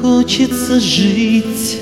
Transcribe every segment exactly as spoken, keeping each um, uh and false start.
хочется жить,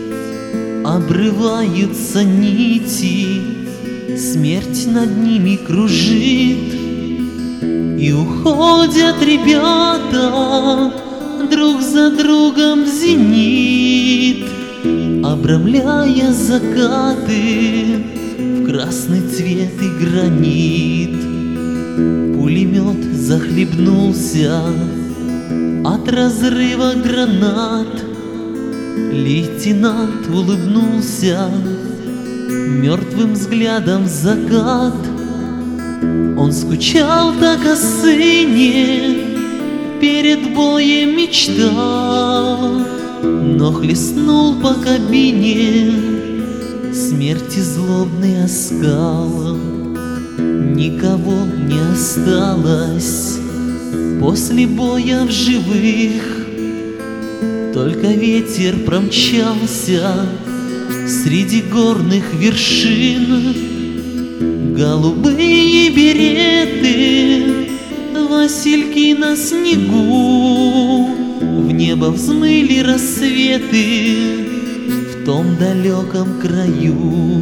обрываются нити, смерть над ними кружит, и уходят ребята друг за другом в зенит, обрамляя закаты в красный цвет и гранит. Пулемет захлебнулся от разрыва гранат. Лейтенант улыбнулся мертвым взглядом в закат. Он скучал так о сыне, перед боем мечтал, но хлестнул по кабине смерти злобный оскал. Никого не осталось после боя в живых, только ветер промчался среди горных вершин. Голубые береты, васильки на снегу, в небо взмыли рассветы в том далеком краю.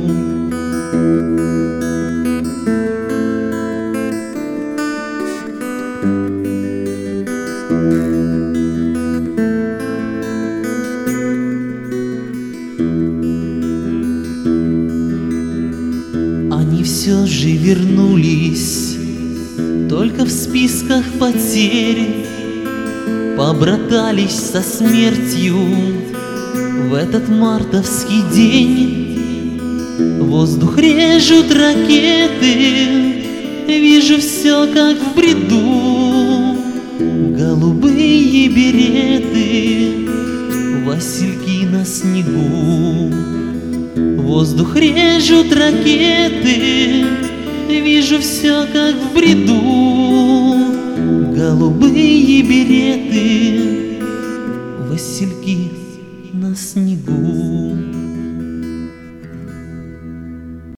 Они все же вернулись, только в списках потерь побратались со смертью в этот мартовский день. Воздух режут ракеты, вижу все как в бреду. Голубые береты, васильки на снегу. Воздух режут ракеты, вижу все как в бреду. Голубые береты, васильки на снегу.